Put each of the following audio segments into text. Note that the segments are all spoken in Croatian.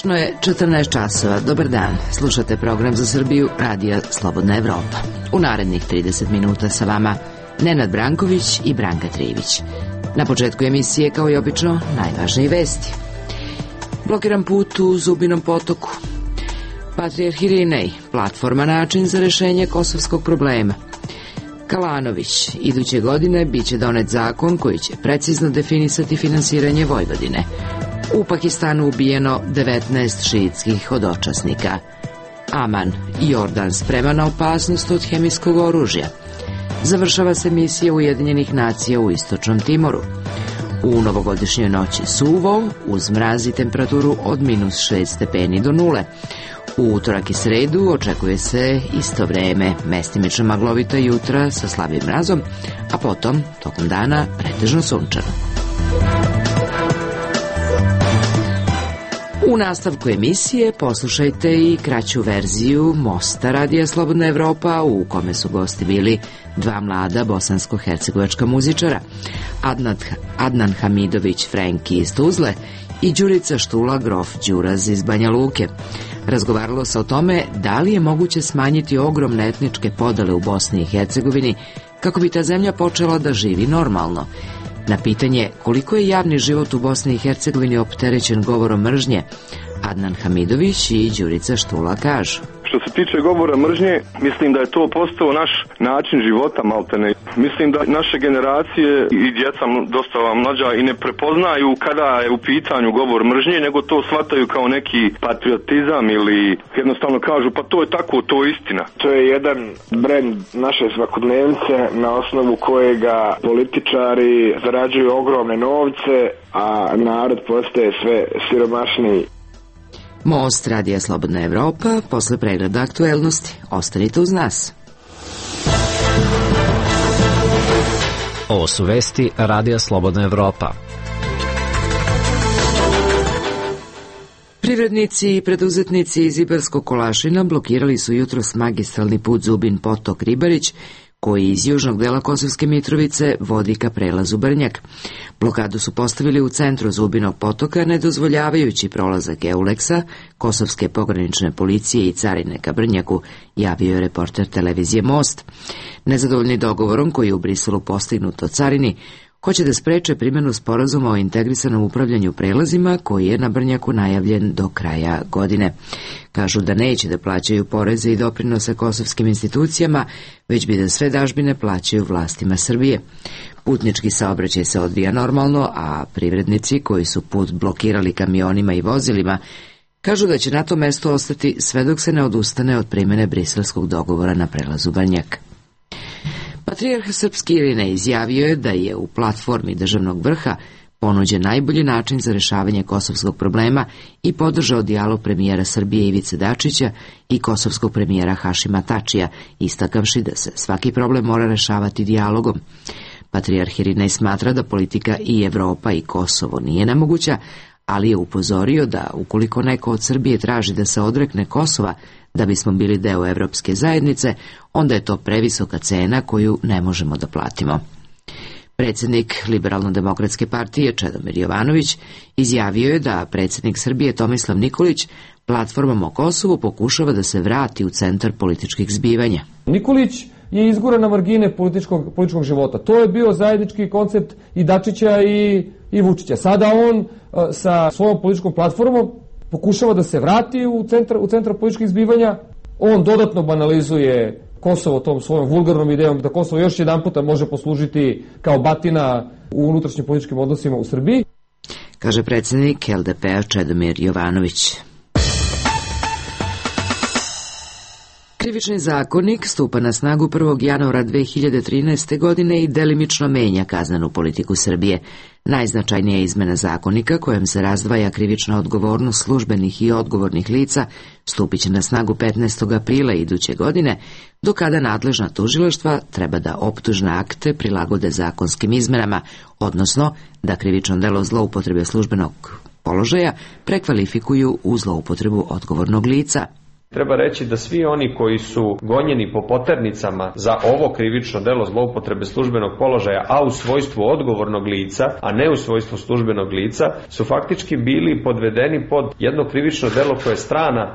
Tačno je 14 časova. Dobar dan. Slušate program za Srbiju Radija Slobodna Evropa. U narednih 30 minuta sa vama Nenad Branković i Branka Trivić. Na početku emisije, kao i obično, najvažnije vesti. Blokiran put u Zubinom Potoku. Patrijarh Irinej, platforma način za rešenje kosovskog problema. Kalanović, iduće godine biće donet zakon koji će precizno definisati finansiranje Vojvodine. U Pakistanu ubijeno 19 šiitskih hodočasnika. Aman i Jordan sprema na opasnost od hemijskog oružja. Završava se misija Ujedinjenih nacija u Istočnom Timoru. U novogodišnjoj noći suvo, uz mraz i temperaturu od -6 stepeni do 0. U utorak i sredu očekuje se isto vreme, mestimično maglovita jutra sa slabim mrazom, a potom, tokom dana, pretežno sunčano. U nastavku emisije poslušajte i kraću verziju Mosta Radija Slobodna Evropa, u kome su gosti bili dva mlada bosansko-hercegovačka muzičara, Adnan Hamidović Frenki iz Tuzle i Đurica Štula Grof Đuraz iz Banja Luke. Razgovaralo se o tome da li je moguće smanjiti ogromne etničke podele u Bosni i Hercegovini kako bi ta zemlja počela da živi normalno. Na pitanje koliko je javni život u Bosni i Hercegovini opterećen govorom mržnje, Adnan Hamidović i Đurica Štula kažu: Što se tiče govora mržnje, mislim da je to postao naš način života maltene. Mislim da naše generacije i djeca dosta mlađa i ne prepoznaju kada je u pitanju govor mržnje, nego to shvataju kao neki patriotizam ili jednostavno kažu pa to je tako, to je istina. To je jedan brend naše svakodnevnice na osnovu kojega političari zarađuju ogromne novce, a narod postaje sve siromašniji. Most Radija Slobodna Evropa, posle pregleda aktuelnosti. Ostanite uz nas. Ovo su vesti Radija Slobodna Evropa. Privrednici i preduzetnici iz Ibarskog Kolašina blokirali su jutros magistralni put Zubin Potok-Ribarić, koji iz južnog dela Kosovske Mitrovice vodi ka prelazu Brnjak. Blokadu su postavili u centru Zubinog potoka, ne dozvoljavajući prolazak Euleksa, Kosovske pogranične policije i carine ka Brnjaku, javio je reporter televizije Most. Nezadovoljni dogovorom koji je u Briselu postignut o carini, hoće da spreče primjenu sporazuma o integrisanom upravljanju prelazima koji je na Brnjaku najavljen do kraja godine. Kažu da neće da plaćaju poreze i doprinose kosovskim institucijama, već bi da sve dažbine plaćaju vlastima Srbije. Putnički saobraćaj se odvija normalno, a privrednici koji su put blokirali kamionima i vozilima kažu da će na to mesto ostati sve dok se ne odustane od primjene briselskog dogovora na prelazu Brnjak. Patrijarh srpski Irinej izjavio je da je u platformi državnog vrha ponuđen najbolji način za rešavanje kosovskog problema i podržao dijalog premijera Srbije Ivice Dačića i kosovskog premijera Hašima Tačija, istakavši da se svaki problem mora rešavati dijalogom. Patrijarh Irinej smatra da politika i Evropa i Kosovo nije nemoguća, ali je upozorio da ukoliko neko od Srbije traži da se odrekne Kosova da bismo bili deo Evropske zajednice, onda je to previsoka cena koju ne možemo da platimo. Predsjednik Liberalno-demokratske partije Čedomir Jovanović izjavio je da predsjednik Srbije Tomislav Nikolić platformom o Kosovu pokušava da se vrati u centar političkih zbivanja. Nikolić je izguran na margine političkog života. To je bio zajednički koncept i Dačića i Vučića. Sada on sa svojom političkom platformom pokušava da se vrati u centar političkih zbivanja. On dodatno banalizuje Kosovo tom svojom vulgarnom idejom da Kosovo još jedan puta može poslužiti kao batina u unutrašnjim političkim odnosima u Srbiji, kaže predsjednik LDP-a Čedomir Jovanović. Krivični zakonik stupa na snagu 1. januara 2013. godine i delimično menja kaznenu politiku Srbije. Najznačajnija izmena zakonika kojom se razdvaja krivična odgovornost službenih i odgovornih lica stupit će na snagu 15. aprila iduće godine, do kada nadležna tužilaštva treba da optužne akte prilagode zakonskim izmenama, odnosno da krivično delo zloupotrebe službenog položaja prekvalifikuju u zloupotrebu odgovornog lica. Treba reći da svi oni koji su gonjeni po poternicama za ovo krivično delo zloupotrebe službenog položaja, a u svojstvu odgovornog lica, a ne u svojstvu službenog lica, su faktički bili podvedeni pod jedno krivično delo koje je strana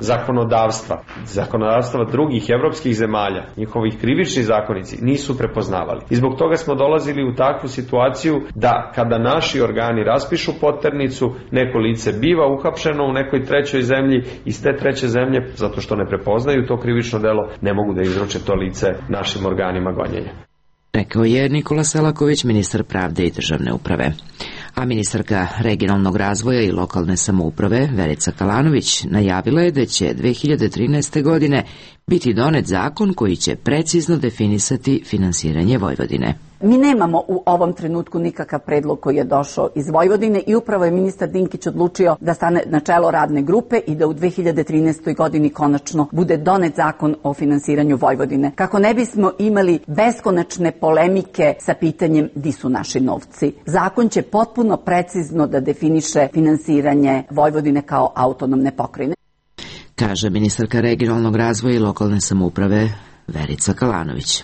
zakonodavstva drugih evropskih zemalja. Njihovih krivični zakonici nisu prepoznavali. I zbog toga smo dolazili u takvu situaciju da kada naši organi raspišu poternicu, neko lice biva uhapšeno u nekoj trećoj zemlji, iz te treće zemlje, zato što ne prepoznaju to krivično delo, ne mogu da izruče to lice našim organima gonjenja. Rekao je Nikola Selaković, ministar pravde i državne uprave. A ministarka regionalnog razvoja i lokalne samouprave Verica Kalanović najavila je da će 2013. godine biti donet zakon koji će precizno definisati finansiranje Vojvodine. Mi nemamo u ovom trenutku nikakav predlog koji je došao iz Vojvodine i upravo je ministar Dinkić odlučio da stane na čelo radne grupe i da u 2013. godini konačno bude donet zakon o finansiranju Vojvodine. Kako ne bismo imali beskonačne polemike sa pitanjem di su naši novci. Zakon će potpuno precizno da definiše finansiranje Vojvodine kao autonomne pokrajine. Kaže ministarka regionalnog razvoja i lokalne samouprave Verica Kalanović.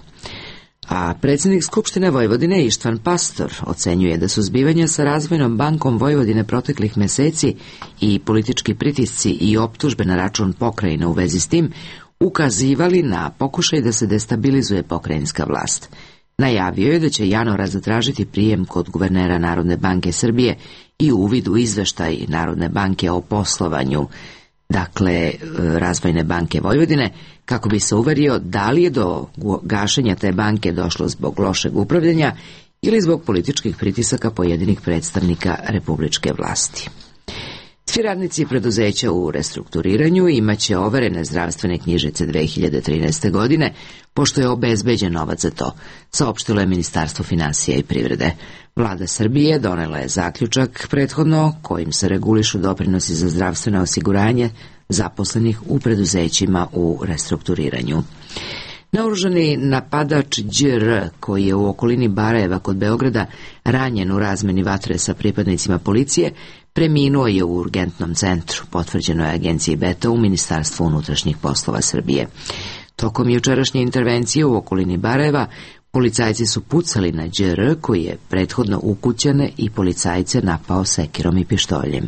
A predsjednik Skupštine Vojvodine Ištvan Pastor ocenjuje da su zbivanja sa Razvojnom bankom Vojvodine proteklih meseci i politički pritisci i optužbe na račun pokrajine u vezi s tim ukazivali na pokušaj da se destabilizuje pokrajinska vlast. Najavio je da će januara zatražiti prijem kod guvernera Narodne banke Srbije i uvid u izveštaj Narodne banke o poslovanju, dakle Razvojne banke Vojvodine, kako bi se uverio da li je do gašenja te banke došlo zbog lošeg upravljanja ili zbog političkih pritisaka pojedinih predstavnika republičke vlasti. Svi radnici preduzeća u restrukturiranju imaće overene zdravstvene knjižice 2013. godine, pošto je obezbeđen novac za to, saopštilo je Ministarstvo finansija i privrede. Vlada Srbije donela je zaključak prethodno kojim se regulišu doprinosi za zdravstveno osiguranje zaposlenih u preduzećima u restrukturiranju. Naoružani napadač Đ.R. koji je u okolini Barajeva kod Beograda ranjen u razmeni vatre sa pripadnicima policije, preminuo je u urgentnom centru, potvrđeno je agenciji Beta u Ministarstvu unutrašnjih poslova Srbije. Tokom jučerašnje intervencije u okolini Barajeva, policajci su pucali na Đ.R. koji je prethodno ukućane i policajce napao sekirom i pištoljem.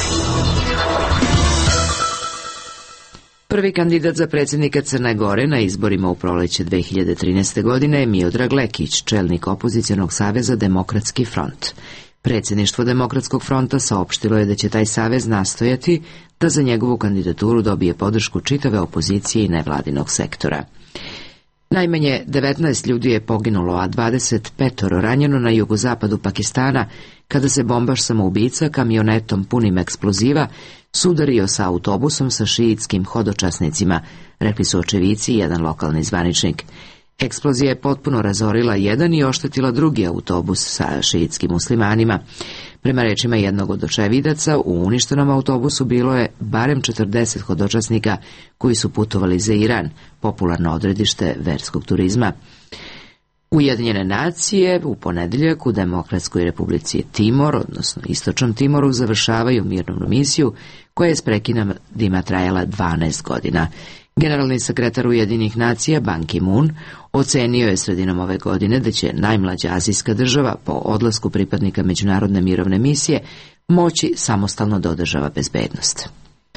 Prvi kandidat za predsjednika Crne Gore na izborima u proleće 2013. godine je Miodrag Lekić, čelnik opozicionog saveza Demokratski front. Predsjedništvo Demokratskog fronta saopštilo je da će taj savez nastojati da za njegovu kandidaturu dobije podršku čitave opozicije i nevladinog sektora. Najmanje 19 ljudi je poginulo, a 25 ranjeno na jugozapadu Pakistana kada se bombaš samoubica kamionetom punim eksploziva sudario sa autobusom sa šiitskim hodočasnicima, rekli su očevici i jedan lokalni zvaničnik. Eksplozija je potpuno razorila jedan i oštetila drugi autobus sa šiitskim muslimanima. Prema rečima jednog od očevidaca, u uništenom autobusu bilo je barem 40 hodočasnika koji su putovali za Iran, popularno odredište verskog turizma. Ujedinjene nacije u ponedeljak u Demokratskoj republici Timor, odnosno Istočnom Timoru, završavaju mirovnu misiju koja je s prekidima trajala 12 godina. Generalni sekretar Ujedinjenih nacija Ban Ki-moon ocenio je sredinom ove godine da će najmlađa azijska država po odlasku pripadnika međunarodne mirovne misije moći samostalno da održava bezbednost.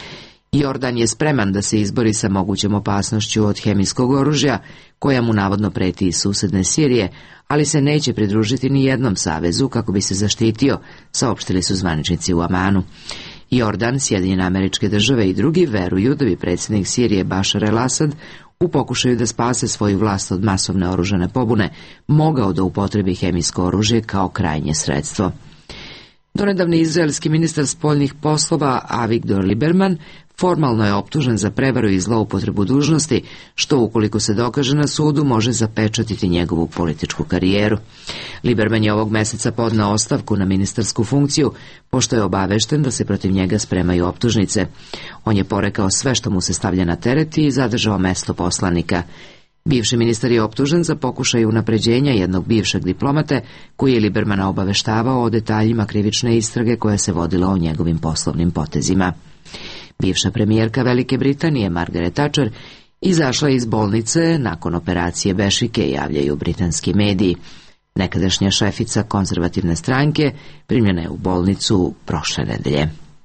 Jordan je spreman da se izbori sa mogućom opasnošću od hemijskog oružja, koja mu navodno preti iz susedne Sirije, ali se neće pridružiti ni jednom savezu kako bi se zaštitio, saopštili su zvaničnici u Amanu. Jordan, Sjedinjene Američke Države i drugi veruju da bi predsjednik Sirije Bašar el-Asad u pokušaju da spase svoju vlast od masovne oružane pobune mogao da upotrebi hemijsko oružje kao krajnje sredstvo. Donedavni izraelski ministar spoljnih poslova Avigdor Lieberman formalno je optužen za prevaru i zloupotrebu dužnosti, što ukoliko se dokaže na sudu može zapečatiti njegovu političku karijeru. Lieberman je ovog meseca podneo ostavku na ministarsku funkciju, pošto je obavešten da se protiv njega spremaju optužnice. On je porekao sve što mu se stavlja na teret i zadržao mesto poslanika. Bivši ministar je optužen za pokušaj unapređenja jednog bivšeg diplomate koji je Liebermana obaveštavao o detaljima krivične istrage koja se vodila o njegovim poslovnim potezima. Bivša premijerka Velike Britanije Margaret Thatcher izašla iz bolnice nakon operacije bešike, javljaju britanski mediji. Nekadašnja šefica konzervativne stranke primljena je u bolnicu prošle nedelje.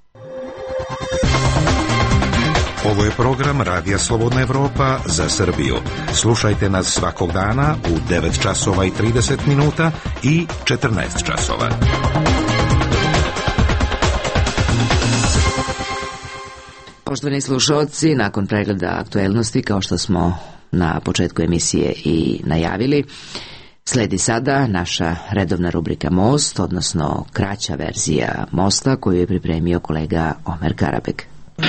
Ovo je program Radija Slobodna Evropa za Srbiju. Slušajte nas svakog dana u 9 časova i 30 minuta i 14 časova. Poštovani slušalci, nakon pregleda aktuelnosti, kao što smo na početku emisije i najavili, sledi sada naša redovna rubrika Most, odnosno kraća verzija Mosta koju je pripremio kolega Omer Karabek.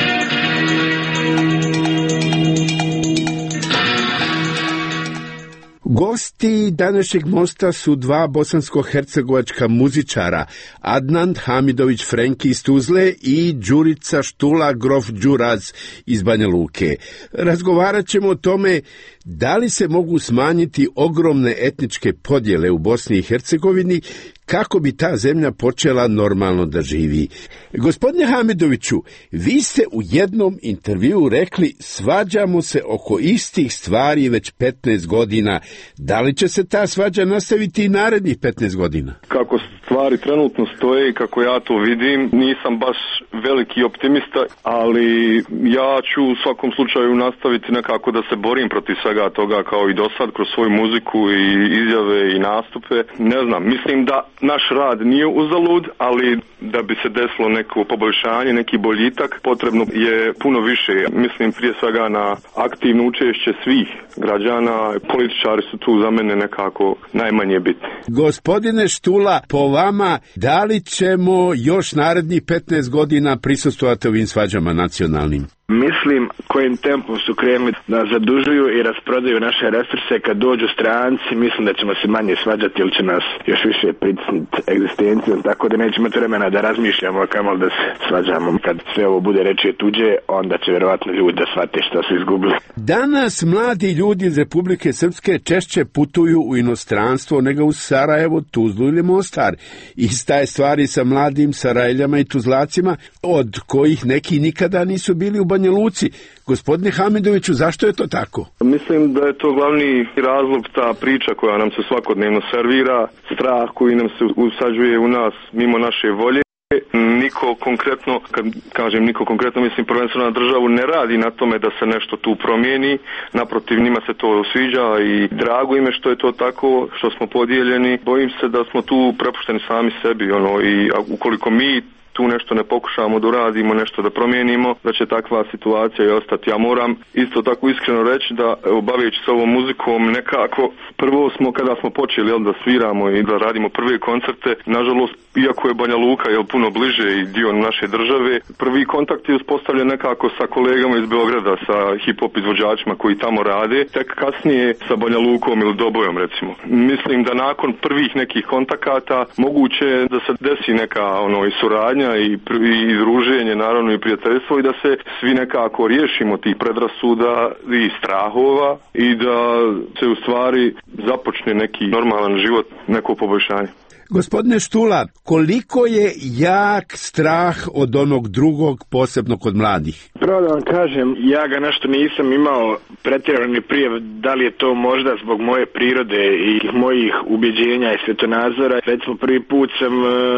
Gosti današnjeg Mosta su dva bosansko-hercegovačka muzičara, Adnan Hamidović Frenki iz Tuzle i Đurica Štula Grof Đuraz iz Banja Luke. Razgovarat ćemo o tome da li se mogu smanjiti ogromne etničke podjele u Bosni i Hercegovini kako bi ta zemlja počela normalno da živi. Gospodine Hamidoviću, vi ste u jednom intervjuu rekli svađamo se oko istih stvari već 15 godina. Da li će se ta svađa nastaviti i narednih 15 godina? Kako stvari trenutno stoje i kako ja to vidim, nisam baš veliki optimista, ali ja ću u svakom slučaju nastaviti nekako da se borim protiv svega toga kao i do sad kroz svoju muziku i izjave i nastupe. Ne znam, mislim da naš rad nije uzalud, ali da bi se desilo neko poboljšanje, neki boljitak, potrebno je puno više. Mislim prije svega na aktivno učešće svih građana. Političari su tu za mene nekako najmanje bitni. Gospodine Štula, po vama, da li ćemo još narednih 15 godina prisustvovati ovim svađama nacionalnim? Mislim kojim tempom su krenuli da zadužuju i rasprodaju naše resurse. Kad dođu stranci, mislim da ćemo se manje svađati ili će nas još više pritisnuti egzistencijom, tako da nećemo vremena da razmišljamo kamo da se svađamo. Kad sve ovo bude reći tuđe, onda će vjerovatno ljudi da shvate što su izgubili. Danas mladi ljudi iz Republike Srpske češće putuju u inostranstvo nego u Sarajevo, Tuzlu ili Mostar. Ista je stvari sa mladim Sarajeljama i Tuzlacima, od kojih neki nikada nisu bili u Banja Luci. Gospodine Hamidoviću, zašto je to tako? Mislim da je to glavni razlog, ta priča koja nam se svakodnevno servira, strah koji nam se usađuje u nas mimo naše volje. Niko konkretno, kad kažem niko konkretno, mislim prvenstveno na državu, ne radi na tome da se nešto tu promijeni. Naprotiv, njima se to sviđa i drago im je što je to tako, što smo podijeljeni. Bojim se da smo tu prepušteni sami sebi, i ukoliko mi tu nešto ne pokušamo da uradimo, nešto da promijenimo, da će takva situacija i ostati. Ja moram isto tako iskreno reći da, baveći se ovom muzikom, nekako prvo smo, kada smo počeli da sviramo i da radimo prve koncerte, nažalost, iako je Banja Luka puno bliže i dio naše države, prvi kontakt je uspostavljen nekako sa kolegama iz Beograda, sa hip-hop izvođačima koji tamo rade, tek kasnije sa Banja Lukom ili Dobojom, recimo. Mislim da nakon prvih nekih kontakata moguće je da se desi neka i suradnja i druženje, naravno i prijateljstvo, i da se svi nekako riješimo tih predrasuda i strahova i da se u stvari započne neki normalan život, neko poboljšanje. Gospodine Štula, koliko je jak strah od onog drugog, posebno kod mladih? Pravo da vam kažem, ja ga nešto nisam imao pretjerano ni prije, da li je to možda zbog moje prirode i mojih ubjeđenja i svjetonazora. Recimo prvi put sam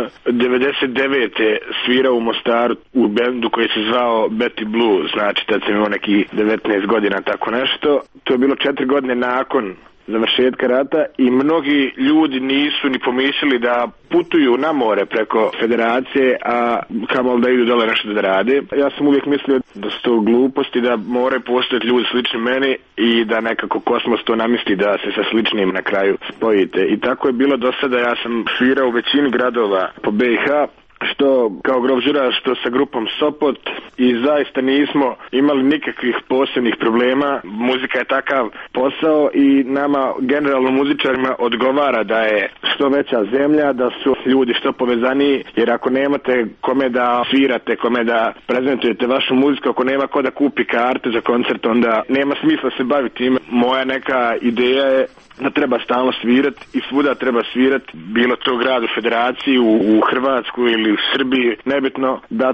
99. svirao u Mostaru u bendu koji se zvao Betty Blue, znači tad sam imao neki 19 godina, tako nešto. To je bilo 4 godine nakon završetka rata i mnogi ljudi nisu ni pomišljali da putuju na more preko federacije, a kamoli da idu dole nešto da rade. Ja sam uvijek mislio da su to gluposti, da moraju postojati ljudi slični meni i da nekako kosmos to namisli da se sa sličnim na kraju spojite. I tako je bilo do sada. Ja sam svirao u većini gradova po BiH, što kao Grof Đuraz, što sa grupom Sopot, i zaista nismo imali nikakvih posebnih problema. Muzika je takav posao i nama, generalno muzičarima, odgovara da je što veća zemlja, da su ljudi što povezaniji, jer ako nemate kome da svirate, kome da prezentujete vašu muziku, ako nema ko da kupi karte za koncert, onda nema smisla se baviti time. Moja neka ideja je da treba stalno svirati i svuda treba svirati, bilo to grad u federaciji, u Hrvatsku ili u Srbiji, nebitno, dati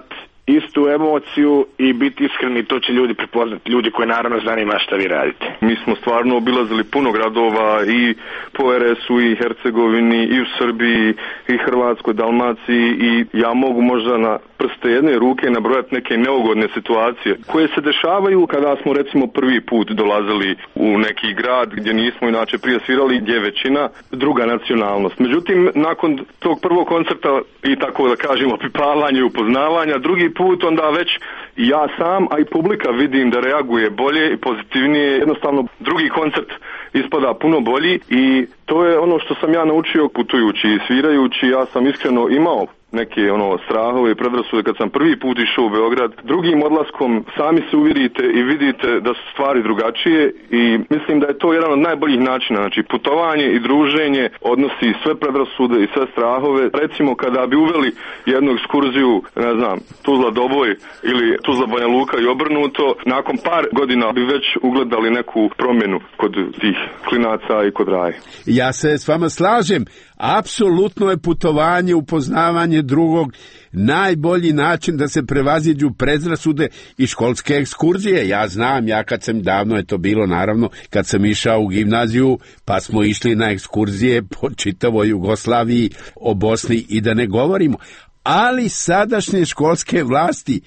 istu emociju i biti iskreni, to će ljudi prepoznati, ljudi koji naravno zanima šta vi radite. Mi smo stvarno obilazili puno gradova i po RS-u i Hercegovini i u Srbiji i Hrvatskoj, Dalmaciji i ja mogu možda na prste jedne ruke nabrojati neke neugodne situacije koje se dešavaju kada smo recimo prvi put dolazili u neki grad gdje nismo inače prije svirali, gdje je većina druga nacionalnost. Međutim, nakon tog prvog koncerta i tako da kažemo pipavanja i upoznavanja, drugi put onda već ja sam, a i publika vidim da reaguje bolje i pozitivnije. Jednostavno drugi koncert ispada puno bolji i to je ono što sam ja naučio putujući i svirajući. Ja sam iskreno imao neke strahove i predrasude kad sam prvi put išao u Beograd. Drugim odlaskom sami se uvjerite i vidite da su stvari drugačije i mislim da je to jedan od najboljih načina. Znači putovanje i druženje odnosi sve predrasude i sve strahove. Recimo kada bi uveli jednu ekskurziju, ne znam, Tuzla Doboj ili Tuzla Banja Luka i obrnuto, nakon par godina bi već ugledali neku promjenu kod tih klinaca i kod Raje. Ja se s vama slažem. Apsolutno je putovanje, upoznavanje drugog najbolji način da se prevaziđu predrasude i školske ekskurzije. Ja znam, ja kad sam, davno je to bilo naravno, kad sam išao u gimnaziju, pa smo išli na ekskurzije po čitavoj Jugoslaviji, o Bosni i da ne govorimo. Ali sadašnje školske vlasti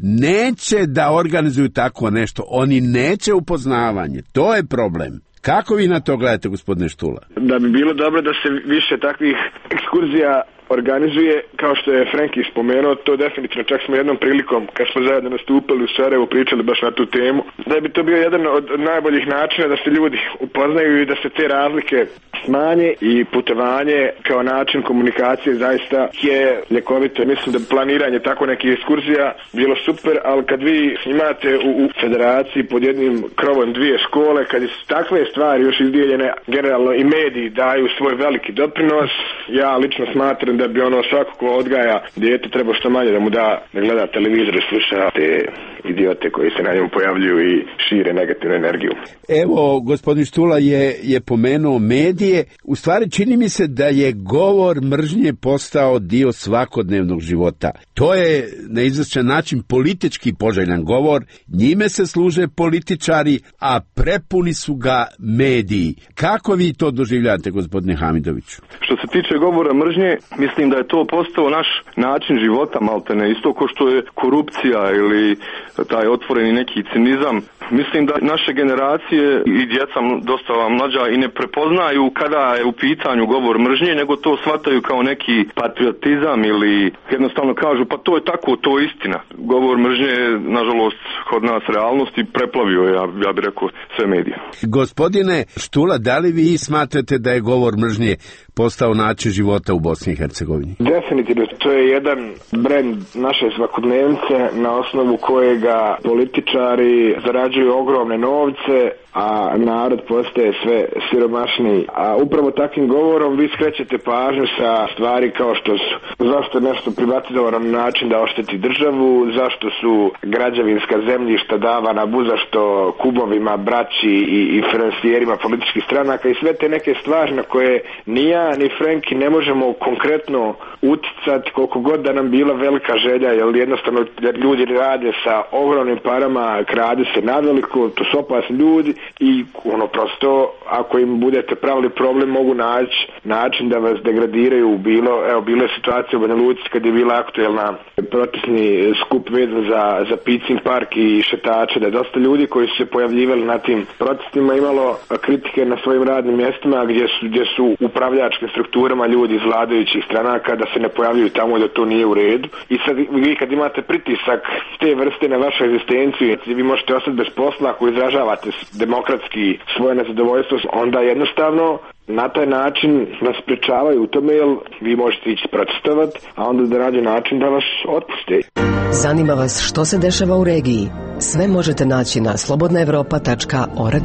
neće da organizuju tako nešto. Oni neće upoznavanje. To je problem. Kako vi na to gledate, gospodine Štula? Da bi bilo dobro da se više takvih ekskurzija organizuje, kao što je Frenki spomenuo, to definitivno, čak smo jednom prilikom, kad smo zajedno nastupali u Sarajevu, pričali baš na tu temu, da bi to bio jedan od najboljih načina da se ljudi upoznaju i da se te razlike smanje i putovanje kao način komunikacije zaista je ljekovito. Mislim da planiranje tako nekih ekskurzija bilo super, ali kad vi imate u federaciji pod jednim krovom dvije škole, kad su takve stvari još izdijeljene, generalno i mediji daju svoj veliki doprinos, ja lično smatram da bi svako ko odgaja dijete treba što manje da mu da gleda televizor i sluša te idiote koji se na njemu pojavljuju i šire negativnu energiju. Evo, gospodin Štula je pomenuo medije. U stvari čini mi se da je govor mržnje postao dio svakodnevnog života. To je na izvestan način politički poželjan govor, njime se služe političari, a prepuni su ga mediji. Kako vi to doživljate, gospodine Hamidoviću? Što se tiče govora mržnje, mislim da je to postao naš način života, maltene, isto ko što je korupcija ili taj otvoreni neki cinizam. Mislim da naše generacije i djeca dosta mlađa i ne prepoznaju kada je u pitanju govor mržnje, nego to shvataju kao neki patriotizam ili jednostavno kažu pa to je tako, to je istina. Govor mržnje je, nažalost, kod nas realnost i preplavio je, ja bih rekao, sve medije. Gospodine Štula, da li vi smatrate da je govor mržnje postao način života u Bosni i Hercegovini? Definitivno, to je jedan brend naše svakodnevnice na osnovu kojega političari zarađuju ogromne novce, a narod postaje sve siromašniji. A upravo takvim govorom vi skrećete pažnju sa stvari kao što su zašto je nešto privatizovano na način da ošteti državu, zašto su građevinska zemljišta davana buzašto kubovima, braći i finansijerima političkih stranaka i sve te neke stvari na koje ni ja ni Frenki ne možemo konkretno uticati koliko god da nam bila velika želja, jer jednostavno ljudi rade sa ogromnim parama, krade se naveliko, to su opasni ljudi i prosto ako im budete pravili problem mogu naći način da vas degradiraju. Bilo je situacija u Banja Luci kad je bila aktuelna protestni skup vezan za Picin park i šetače, da je dosta ljudi koji su se pojavljivali na tim protestima imalo kritike na svojim radnim mjestima gdje su upravljačkim strukturama ljudi iz vladajućih stranaka da se ne pojavljuju tamo da to nije u redu. I sad vi kad imate pritisak te vrste na vašu egzistenciju, vi možete ostati bez posla ako izražavate demokratski svoje nezadovoljstvo, onda jednostavno na taj način nas sprečavaju u tome, jer vi možete ići protestovati, a onda da nađe način da vas otpuste. Zanima vas što se dešava u regiji? Sve možete naći na slobodnaevropa.org.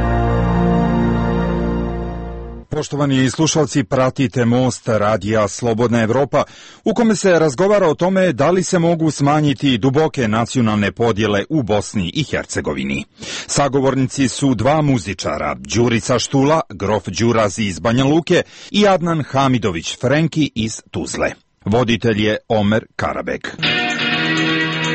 Poštovani slušalci, pratite Most radija Slobodna Evropa, u kome se razgovara o tome da li se mogu smanjiti duboke nacionalne podjele u Bosni i Hercegovini. Sagovornici su dva muzičara, Đurica Štula, grof Đurazi iz Banja Luke i Adnan Hamidović Frenki iz Tuzle. Voditelj je Omer Karabek.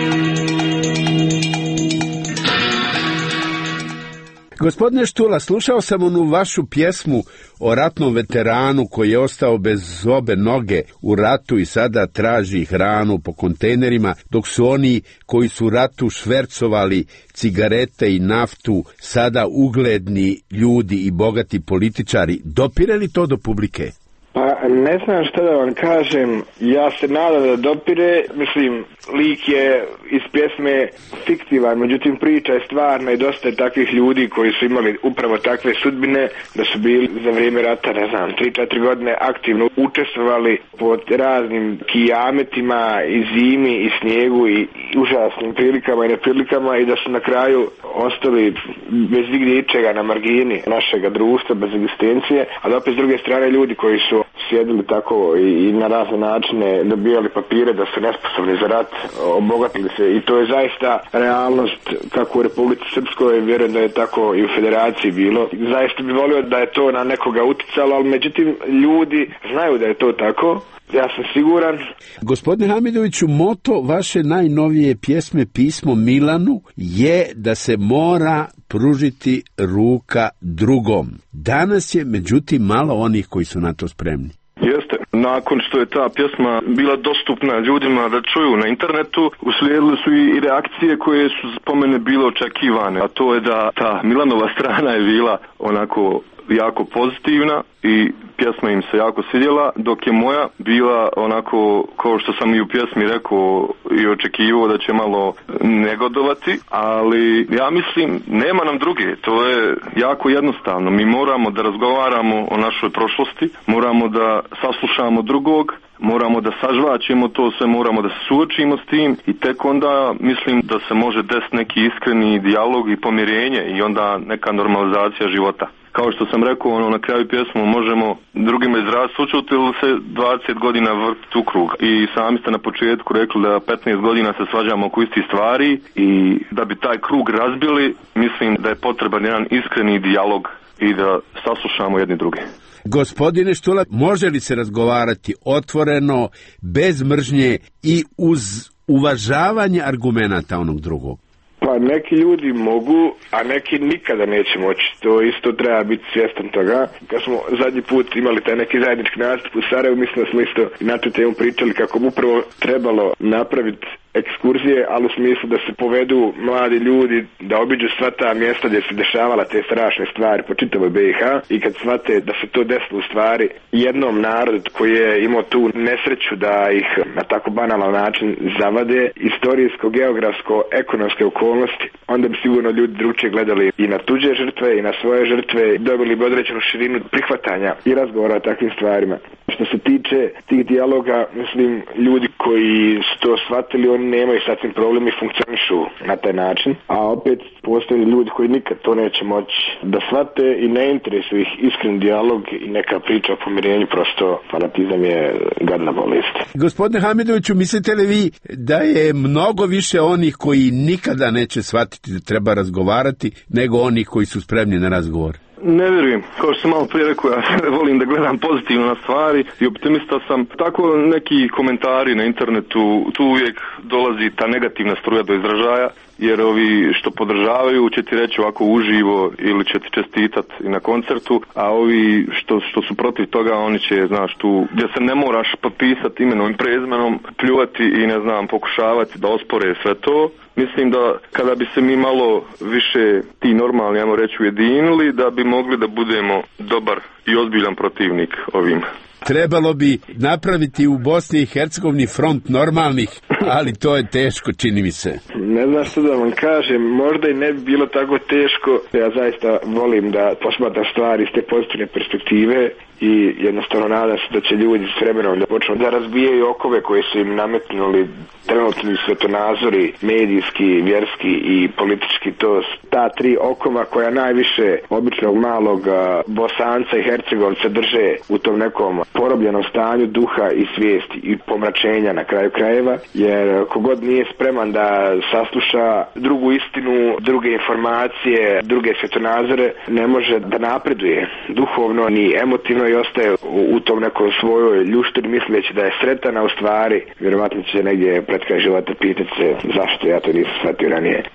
Gospodine Štula, slušao sam onu vašu pjesmu o ratnom veteranu koji je ostao bez obe noge u ratu i sada traži hranu po kontejnerima, dok su oni koji su u ratu švercovali cigarete i naftu sada ugledni ljudi i bogati političari. Dopire li to do publike? Pa ne znam šta da vam kažem, ja se nadam da dopire, mislim, lik je iz pjesme fiktivan, međutim priča je stvarna i dosta je takvih ljudi koji su imali upravo takve sudbine, da su bili za vrijeme rata, ne znam, 3-4 godine aktivno učestvovali pod raznim kijametima i zimi i snijegu i užasnim prilikama i neprilikama i da su na kraju ostali bez nigdje ičega na margini našega društva, bez egzistencije, ali opet s druge strane ljudi koji su sjedili tako i na razne načine dobijali papire da su nesposobni za rat, obogatili se i to je zaista realnost kako u Republici Srpskoj, vjerujem da je tako i u Federaciji bilo. Zaista bi volio da je to na nekoga uticalo, ali međutim ljudi znaju da je to tako. Ja sam siguran. Gospodine Hamidoviću, moto vaše najnovije pjesme Pismo Milanu je da se mora pružiti ruka drugom. Danas je međutim malo onih koji su na to spremni. Jeste. Nakon što je ta pjesma bila dostupna ljudima da čuju na internetu, uslijedile su i reakcije koje su po mene bile očekivane, a to je da ta Milanova strana je bila onako jako pozitivna i pjesma im se jako svidjela, dok je moja bila onako, kao što sam i u pjesmi rekao i očekivao da će malo negodovati, ali ja mislim nema nam druge, to je jako jednostavno. Mi moramo da razgovaramo o našoj prošlosti, moramo da saslušamo drugog, moramo da sažvaćemo to sve, moramo da se suočimo s tim i tek onda mislim da se može desiti neki iskreni dijalog i pomirenje i onda neka normalizacija života. Kao što sam rekao, na kraju pjesmu možemo drugima izraziti sućut ili se 20 godina vrtiti u krug. I sami ste na početku rekli da 15 godina se svađamo oko istih stvari i da bi taj krug razbili, mislim da je potreban jedan iskreni dijalog i da saslušamo jedni druge. Gospodine Štula, može li se razgovarati otvoreno, bez mržnje i uz uvažavanje argumenata onog drugog? Pa neki ljudi mogu, a neki nikada neće moći. To isto treba biti svjestan toga. Kad smo zadnji put imali taj neki zajednički nastup u Sarajevu, mislim da smo isto na tu temu pričali kako bi upravo trebalo napraviti ekskurzije, ali u smislu da se povedu mladi ljudi, da obiđu sva ta mjesta gdje se dešavala te strašne stvari po čitavoj BiH i kad shvate da se to desilo u stvari jednom narodu koji je imao tu nesreću da ih na tako banalan način zavade, istorijsko, geografsko, ekonomske okolnosti, onda bi sigurno ljudi drugčije gledali i na tuđe žrtve i na svoje žrtve, dobili bi određenu širinu prihvatanja i razgovora o takvim stvarima. Što se tiče tih dijaloga, mislim, ljudi koji su to shvatili, oni nemaju sad tim problem i funkcionišu na taj način, a opet postoje ljudi koji nikad to neće moći da shvate i ne interesuje ih iskren dijalog i neka priča o pomirenju, prosto fanatizam je gadna bolest. Gospodine Hamidoviću, mislite li vi da je mnogo više onih koji nikada neće shvatiti da treba razgovarati nego onih koji su spremni na razgovor? Ne vjerujem, kao što sam malo prije rekao, ja volim da gledam pozitivno na stvari i optimista sam. Tako neki komentari na internetu, tu uvijek dolazi ta negativna struja do izražaja, jer ovi što podržavaju će ti reći ovako uživo ili će ti čestitati i na koncertu, a ovi što su protiv toga, oni će, znaš, tu gdje se ne moraš potpisati imenom i prezimenom, pljuvati i ne znam, pokušavati da ospore sve to. Mislim da kada bi se mi malo više ti normalni, ajmo reći, ujedinili, da bi mogli da budemo dobar i ozbiljan protivnik ovim. Trebalo bi napraviti u Bosni i Hercegovini front normalnih, ali to je teško, čini mi se. Ne znam što da vam kažem, možda i ne bi bilo tako teško. Ja zaista volim da posmatram stvari iz te pozitivne perspektive i jednostavno nadam se da će ljudi s vremenom da počnu da razbijaju okove koje su im nametnuli trenutni svetonazori, medijski, vjerski i politički. To ta tri okova koja najviše običnog malog Bosanca i Hercegovca drže u tom nekom porobljenom stanju duha i svijesti i pomračenja na kraju krajeva, jer kogod nije spreman da sasluša drugu istinu, druge informacije, druge svjetonazore, ne može da napreduje duhovno ni emotivno i ostaje u tom nekoj svojoj ljuštini misleći da je sretan, a u stvari vjerovatno će negdje pred kraj života pitati se zašto ja to nisam shvatio ranije.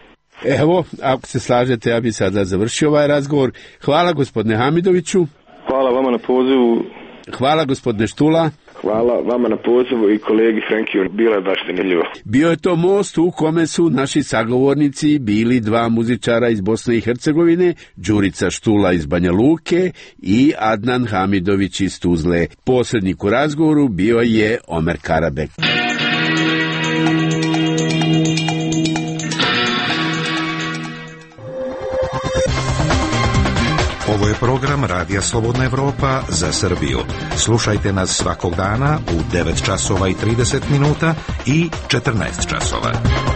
Evo, ako se slažete, ja bi sada završio ovaj razgovor. Hvala gospodine Hamidoviću. Hvala vama na pozivu. Hvala gospodine Štula. Hvala vama na pozivu i kolegi Frenkiju, bilo je baš zanimljivo. Bio je to most u kome su naši sagovornici bili dva muzičara iz Bosne i Hercegovine, Đurica Štula iz Banja Luke i Adnan Hamidović iz Tuzle. Posrednik u razgovoru bio je Omer Karabek. Ovo je program Radija Slobodna Evropa za Srbiju. Slušajte nas svakog dana u 9 časova i 30 minuta i 14 časova.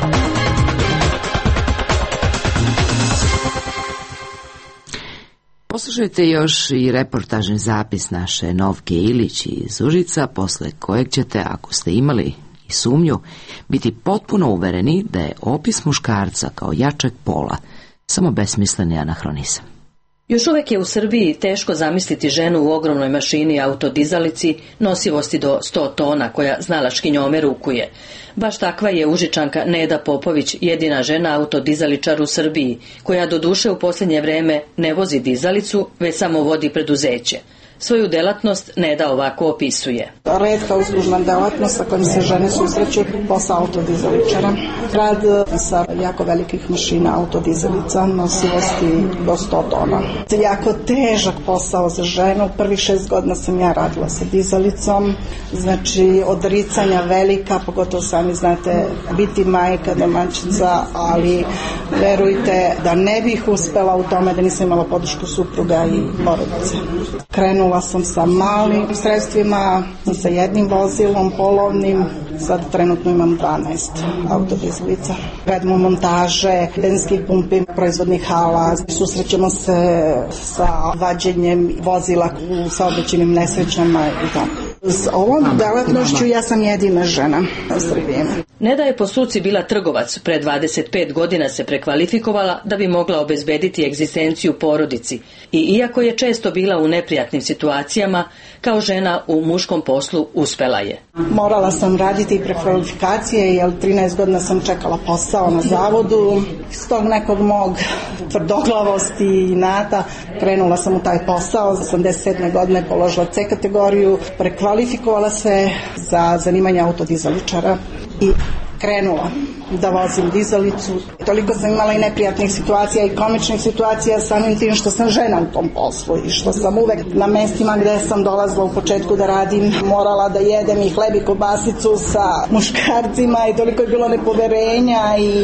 Poslušajte još i reportažni zapis naše Novke Ilić iz Užica, posle kojeg ćete, ako ste imali i sumnju, biti potpuno uvereni da je opis muškarca kao jačeg pola samo besmisleni anahronizam. Još uvek je u Srbiji teško zamisliti ženu u ogromnoj mašini autodizalici nosivosti do 100 tona koja znalački njome rukuje. Baš takva je Užičanka Neda Popović, jedina žena autodizaličar u Srbiji, koja doduše u posljednje vreme ne vozi dizalicu, već samo vodi preduzeće. Svoju delatnost Neda ovako opisuje. Retka uslužna delatnost sa kojom se žene susreću, posao autodizaličara. Rad sa jako velikih mašina autodizalica, nosivosti do 100 tona. Jako težak posao za ženu. Prvih 6 godina sam ja radila sa dizalicom. Znači, odricanja velika, pogotovo sami znate, biti majka, domaćica, ali verujte da ne bih uspela u tome da nisam imala podršku supruga i porodice. Krenula sam sa malim sredstvima, sa jednim vozilom polovnim, sad trenutno imam 12 autodizalica. Radimo montaže, benzinskih pumpi, proizvodnih hala, susrećemo se sa vađenjem vozila u saobraćajnim nesrećama i tako. S ovom delatnošću ja sam jedina žena u Srbiji. Neda je po struci bila trgovac, pre 25 godina se prekvalifikovala da bi mogla obezbediti egzistenciju porodici i iako je često bila u neprijatnim situacijama, kao žena u muškom poslu uspela je. Morala sam raditi prekvalifikacije jer 13 godina sam čekala posao na zavodu. S tog nekog mog tvrdoglavosti i inata krenula sam u taj posao. Za 87. godine položila C kategoriju, prekvalifikovala se za zanimanje autodizaličara i krenula da vozim dizalicu. Toliko sam imala i neprijatnih situacija i komičnih situacija samim tim što sam žena u tom poslu i što sam uvek na mestima gde sam dolazila u početku da radim morala da jedem i hleb i kobasicu sa muškarcima i toliko je bilo nepoverenja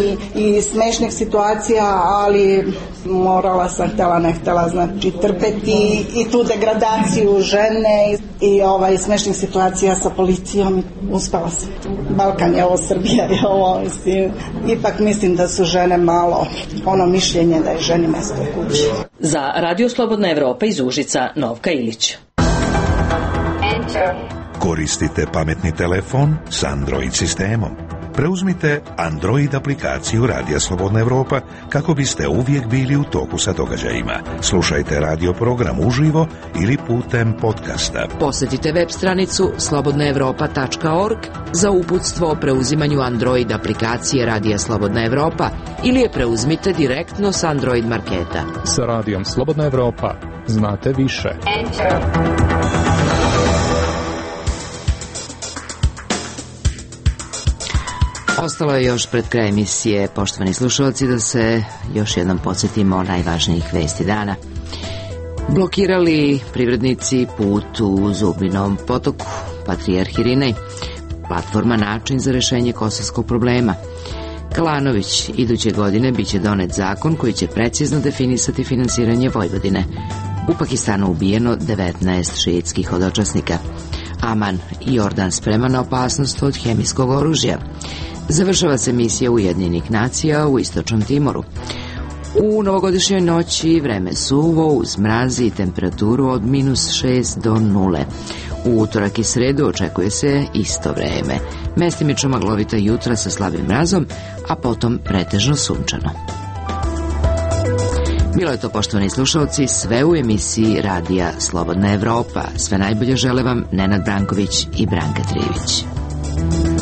i smešnih situacija, ali morala sam, htela ne htela, znači trpeti i tu degradaciju žene i smešnih situacija sa policijom. Uspela sam. Balkan je ovo, Srbija je ovo, ipak mislim da su žene malo ono mišljenje da je ženi mesto u kući. Za Radio Slobodna Evropa iz Užica, Novka Ilić. Koristite pametni telefon s Android sistemom. Preuzmite Android aplikaciju Radija Slobodna Evropa kako biste uvijek bili u toku sa događajima. Slušajte radio program uživo ili putem podcasta. Posjetite web stranicu slobodnaevropa.org za uputstvo o preuzimanju Android aplikacije Radija Slobodna Evropa ili je preuzmite direktno s Android marketa. Sa Radijom Slobodna Evropa znate više. Ostalo je još pred kraj emisije, poštovani slušalci, da se još jednom podsjetimo najvažnijih vesti dana. Blokirali privrednici put u Zubinom potoku, Patrijarh Irinej, platforma način za rešenje kosovskog problema. Kalanović, iduće godine biće donet zakon koji će precizno definisati finansiranje Vojvodine. U Pakistanu ubijeno 19 šiitskih hodočasnika. Aman i Jordan spreman na opasnost od hemijskog oružja. Završava se misija Ujedinjenih nacija u Istočnom Timoru. U novogodišnjoj noći vreme suvo uz mrazi i temperaturu od -6 do 0. U utorak i sredu očekuje se isto vreme. Mestimično maglovita jutra sa slabim mrazom, a potom pretežno sunčano. Bilo je to, poštovani slušalci, sve u emisiji Radija Slobodna Evropa. Sve najbolje žele vam Nenad Branković i Branka Trivić.